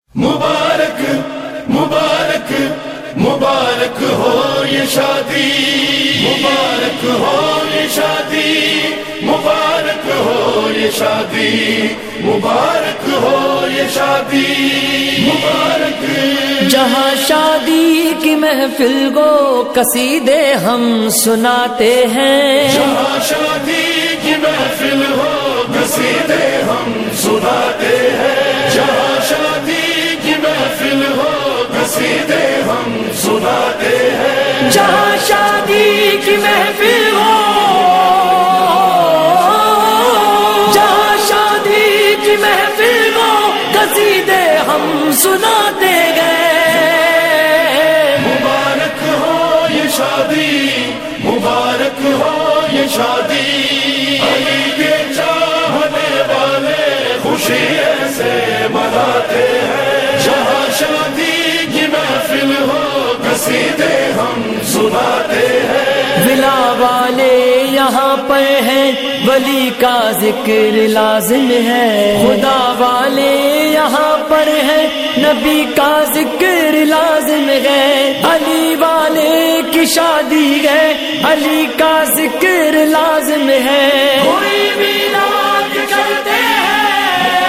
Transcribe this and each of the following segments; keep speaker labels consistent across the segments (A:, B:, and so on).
A: مبارک مبارک مبارک ہو یہ شادی، مبارک ہو یہ شادی، مبارک ہو یہ شادی، مبارک ہو یہ شادی مبارک۔
B: جہاں شادی کی محفل کو قصیدے ہم سناتے ہیں،
A: جہاں شادی کی محفل ہو قصیدے ہم سناتے ہیں، جہاں شادی کی محفل ہو قصیدے ہم سناتے ہیں،
B: جہاں شادی کی محفل ہو، جہاں شادی کی محفل ہو قصیدے ہم سناتے گئے۔
A: مبارک ہو یہ شادی، مبارک ہو یہ شادی، علی کے چاہنے والے خوشی ایسے مناتے ہیں، جہاں شادی کی محفل ہو قصیدے ہم سناتے ہیں۔
B: ولا والے یہاں پر ہیں، ولی کا ذکر لازم ہے، خدا والے یہاں پر ہیں، نبی کا ذکر لازم ہے، علی والے کی شادی ہے، علی کا ذکر لازم ہے۔ کوئی میلاد کرتے ہیں،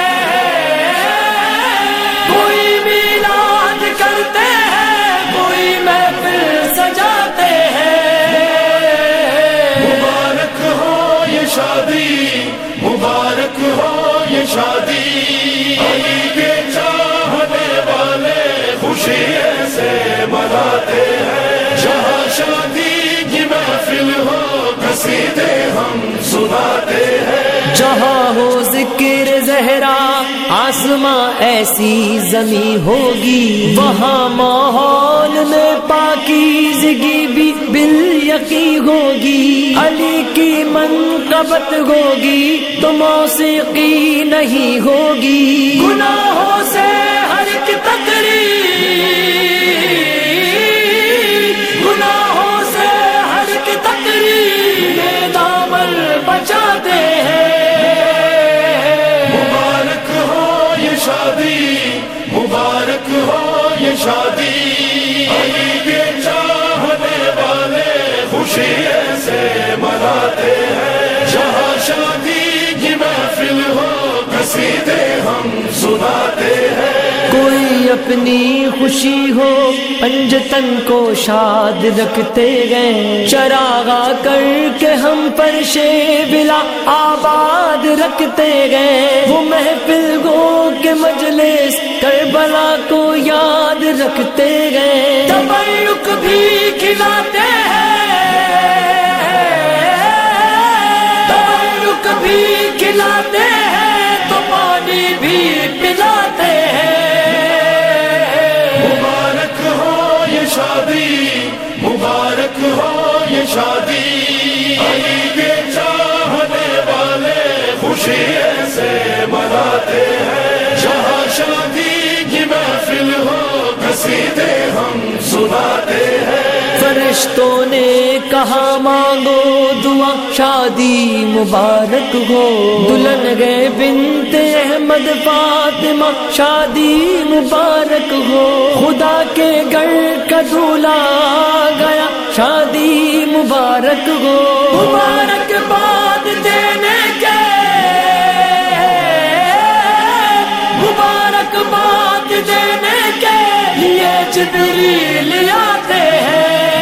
B: کوئی میلاد کرتے ہیں، کوئی محفل سجاتے ہیں۔
A: مبارک ہو یہ شادی، مبارک ہو یہ شادی، علی کے چاہنے والے خوشی ایسے مناتے ہیں، جہاں شادی کی محفل ہو قصیدے ہم سناتے ہیں۔
B: جہاں ہو ذکر زہرا آسماں ایسی زمیں ہوگی، وہاں ماحول میں پاکیزگی بھی بالیقین ہوگی، علی کی منقبت ہوگی تو موسیقی نہیں ہوگی، گناہوں سے ہر ایک تقریر، گناہوں سے ہر ایک تقریر میں دامن بچاتے ہیں۔
A: مبارک ہو یہ شادی، مبارک ہو یہ شادی، علی کے چاہنے والے خوشی ایسے مناتے ہیں، جہاں شادی کی محفل ہو قصیدے ہم سناتے ہیں۔
B: کوئی اپنی خوشی ہو پنجتن کو شاد رکھتے گئے، چراغا کر کے ہم پر بلا آباد رکھتے گئے، وہ محفل گو کے مجلس کربلا کو یاد رکھتے گئے، تبرک بھی کھلاتے ہیں، تبرک بھی کھلاتے ہیں تو پانی بھی پلاتے ہیں۔
A: مبارک ہو یہ شادی، مبارک ہو یہ شادی، علی کے چاہنے والے خوشی ایسے مناتے ہیں، جہاں شادی کی محفل ہو قصیدے ہم سناتے ہیں۔
B: فرشتوں نے کہا مانگو دعا شادی مبارک ہو، دلہن گئے بنت احمد فاطمہ شادی مبارک ہو، خدا کے گھر کا دولہا گیا شادی مبارک ہو، مبارک باد دینے کے، مبارک باد دینے کے لیے جبریل آتے ہیں۔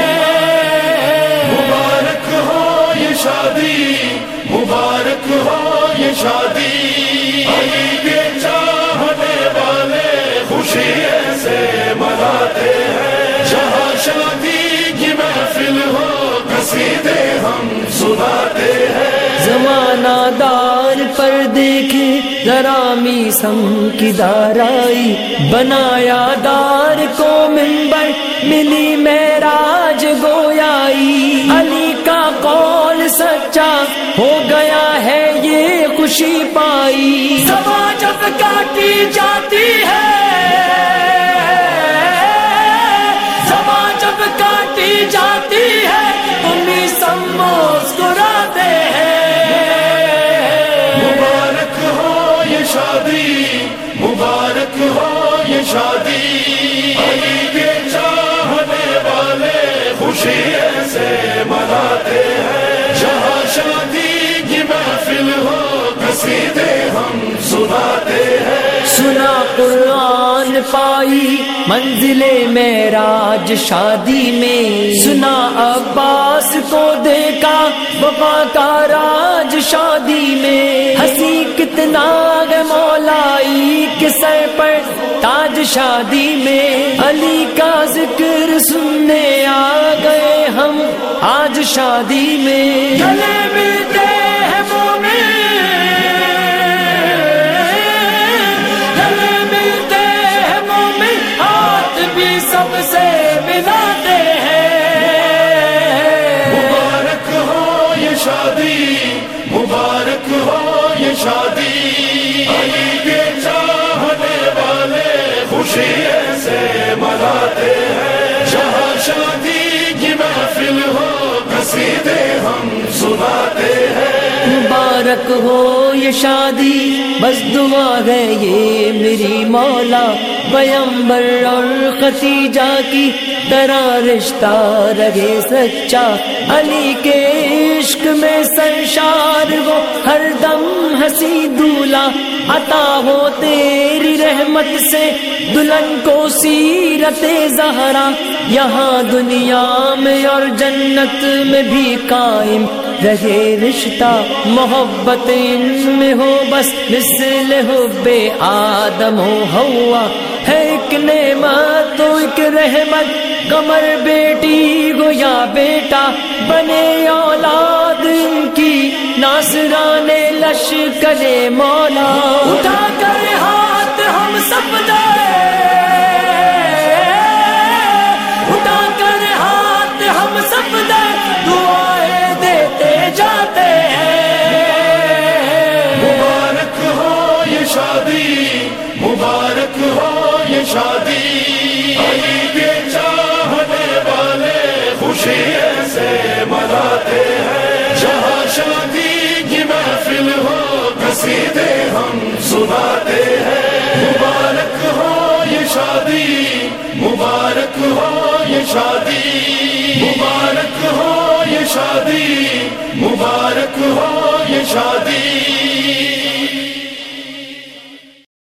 A: مبارک ہو یہ شادی، مبارک ہو یہ شادی، علی کے چاہنے والے خوشی ایسے مناتے ہیں، جہاں شادی کی محفل ہو قصیدے ہم سناتے ہیں۔
B: زمانہ دار پر دیکھے ذرا میسم کی دارائی، بنایا دار کو منبر ملی معراج گویائی، علی کا قول سچا ہو گیا ہے یہ خوشی پائی، زباں جب کاٹی جاتی ہے، زباں جب کاٹی جاتی ہے تو میسم مسکراتے ہیں۔
A: مبارک ہو یہ شادی، مبارک ہو شادی علی کے چاہنے والے خوشی ایسے مناتے ہیں جہاں شادی کی محفل ہو قصیدے ہم سناتے ہیں
B: سنا قرآن پائی منزل معراج شادی میں سنا عباس کو دیکھا وفا کا راج شادی میں ہنسی کتنا ہے مولائی کے سر پر تاج شادی میں علی کا ذکر سننے آ گئے ہم آج شادی میں گلے ملتے ہیں مومن سب سے ملاتے ہیں
A: مبارک ہو یہ شادی مبارک ہو یہ شادی علی کے چاہنے والے خوشی ایسے مناتے ہیں جہاں شادی کی محفل ہو قصیدے ہم سناتے ہیں
B: مبارک ہو یہ شادی بس دعا ہے یہ میری مولا پیغمبر اور خدیجہ کی طرح رشتہ رہے سچا علی کے عشق میں سرشار وہ ہر دم ہنسی دولہا عطا ہو تیری رحمت سے دلہن کو سیرت زہرا یہاں دنیا میں اور جنت میں بھی قائم رہے رشتہ محبت ان میں ہو بس مثل حب آدم و حوا ہے ایک نعمت تو ایک رحمت قمر بیٹی گو یا بیٹا بنے اولاد ان کی ناصران لشکر مولا اٹھا کر ہاتھ ہم سب اٹھا کر ہاتھ ہم سب دعائیں دیتے جاتے ہیں
A: مبارک ہو یہ شادی مبارک ہو یہ شادی علی کے چاہنے والے خوشی ایسے مناتے ہیں جہاں شادی کی محفل ہو قصیدے ہم سناتے ہیں مبارک ہو یہ شادی مبارک ہو یہ شادی مبارک ہو یہ شادی مبارک ہو یہ شادی